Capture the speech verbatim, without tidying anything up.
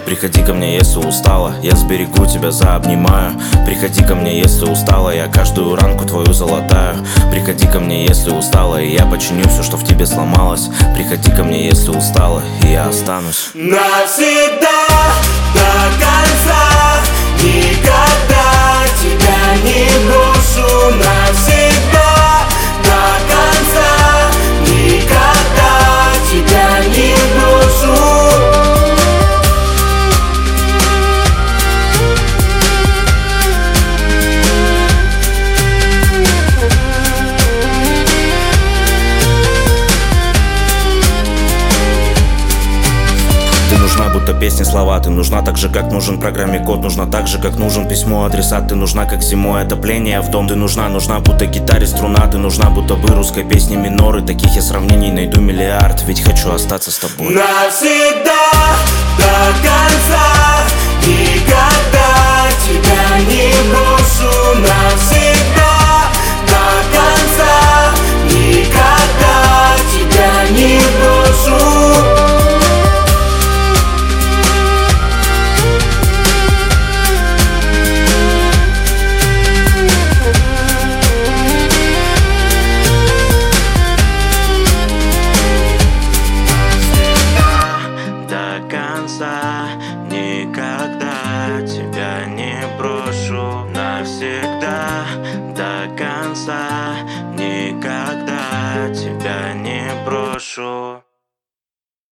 Приходи ко мне, если устала, я сберегу тебя, заобнимаю. Приходи ко мне, если устала, я каждую ранку твою залатаю. Приходи ко мне, если устала, и я починю все, что в тебе сломалось. Приходи ко мне, если устала, и я останусь навсегда, до конца, никогда тебя не брошу. Навсегда, до конца, никогда тебя не брошу. Ты нужна, будто песни, слова. Ты нужна так же, как нужен программе код. Нужна так же, как нужен письмо, адресат. Ты нужна, как зимой отопление в дом. Ты нужна, нужна, будто гитаре струна. Ты нужна, будто бы русской песни миноры. Таких я сравнений найду миллиард, ведь хочу остаться с тобой Навсегда.